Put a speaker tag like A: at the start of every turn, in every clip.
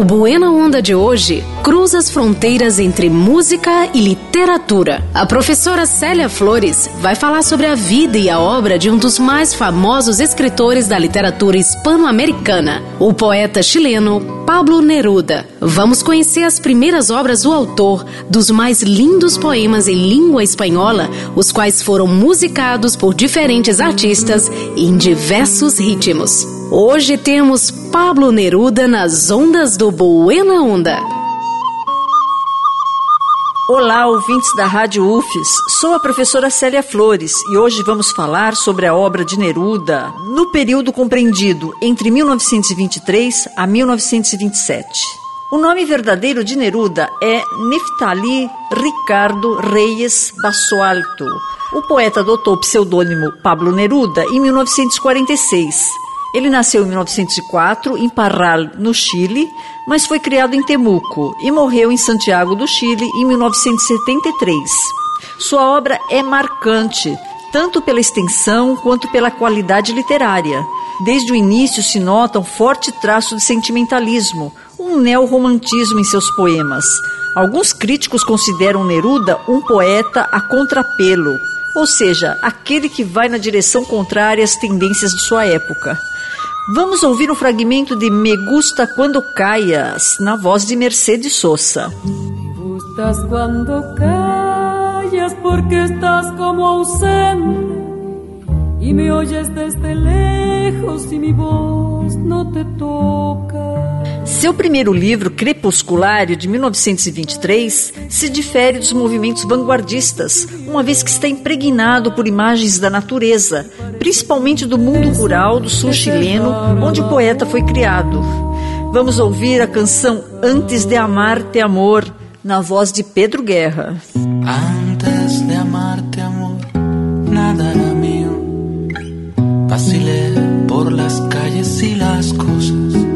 A: O Buena Onda de hoje cruza as fronteiras entre música e literatura. A professora Célia Flores vai falar sobre a vida e a obra de um dos mais famosos escritores da literatura hispano-americana, o poeta chileno Pablo Neruda. Vamos conhecer as primeiras obras do autor, dos mais lindos poemas em língua espanhola, os quais foram musicados por diferentes artistas em diversos ritmos. Hoje temos Pablo Neruda nas ondas do Buena Onda.
B: Olá, ouvintes da Rádio UFES. Sou a professora Célia Flores e hoje vamos falar sobre a obra de Neruda no período compreendido entre 1923 a 1927. O nome verdadeiro de Neruda é Neftali Ricardo Reyes Basualto. O poeta adotou o pseudônimo Pablo Neruda em 1946. Ele nasceu em 1904 em Parral, no Chile, mas foi criado em Temuco e morreu em Santiago do Chile em 1973. Sua obra é marcante, tanto pela extensão quanto pela qualidade literária. Desde o início se nota um forte traço de sentimentalismo, um neorromantismo em seus poemas. Alguns críticos consideram Neruda um poeta a contrapelo, ou seja, aquele que vai na direção contrária às tendências de sua época. Vamos ouvir um fragmento de Me Gusta Quando Callas, na voz de Mercedes Sosa.
C: Me gustas quando callas porque estás como ausente y me oyes desde lejos y mi voz no te toca.
B: Seu primeiro livro, Crepusculário, de 1923, se difere dos movimentos vanguardistas, uma vez que está impregnado por imagens da natureza, principalmente do mundo rural do sul chileno, onde o poeta foi criado. Vamos ouvir a canção Antes de Amarte, Amor, na voz de Pedro Guerra.
D: Antes de amarte, amor, nada era mío. Vacilé por las calles y las cosas.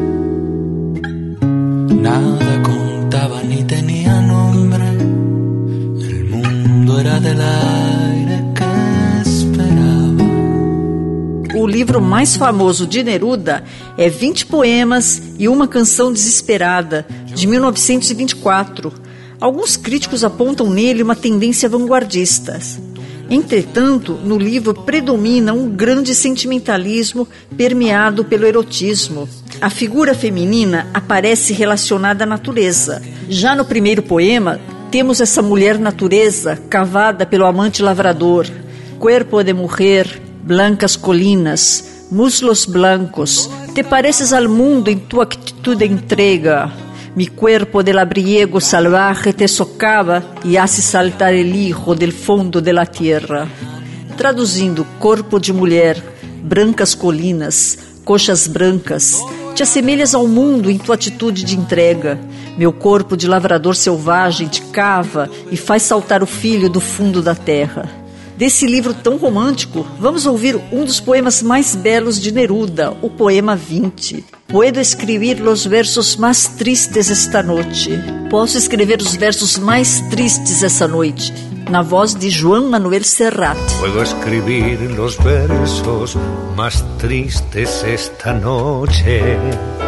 D: Nada contaba ni tenía nombre. El mundo era del aire que esperaba.
B: O livro mais famoso de Neruda é 20 poemas e uma canção desesperada, de 1924. Alguns críticos apontam nele uma tendência vanguardista. Entretanto, no livro predomina um grande sentimentalismo permeado pelo erotismo. A figura feminina aparece relacionada à natureza. Já no primeiro poema, temos essa mulher natureza cavada pelo amante lavrador. Cuerpo de mujer, blancas colinas, muslos blancos, te pareces al mundo en tu actitud de entrega. Mi cuerpo de labriego salvaje te socava e hace saltar el hijo del fondo de la tierra. Traduzindo, corpo de mulher, brancas colinas, coxas brancas, te assemelhas ao mundo em tua atitude de entrega. Meu corpo de lavrador selvagem te cava e faz saltar o filho do fundo da terra. Desse livro tão romântico, vamos ouvir um dos poemas mais belos de Neruda, o poema 20. Puedo escribir los versos más tristes esta noite. Posso escrever os versos mais tristes essa noite, na voz de João Manuel Serrat.
E: Puedo escribir los versos más tristes esta noche.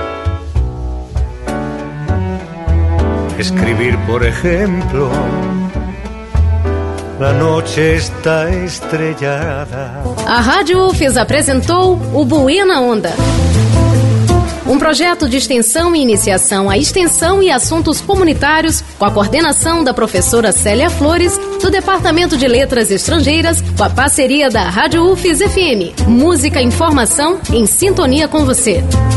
E: Escribir, por ejemplo, a noite está estrellada.
A: A Rádio UFES apresentou o Buena Onda, um projeto de extensão e iniciação à extensão e assuntos comunitários com a coordenação da professora Célia Flores, do Departamento de Letras Estrangeiras, com a parceria da Rádio UFES FM. Música e informação em sintonia com você.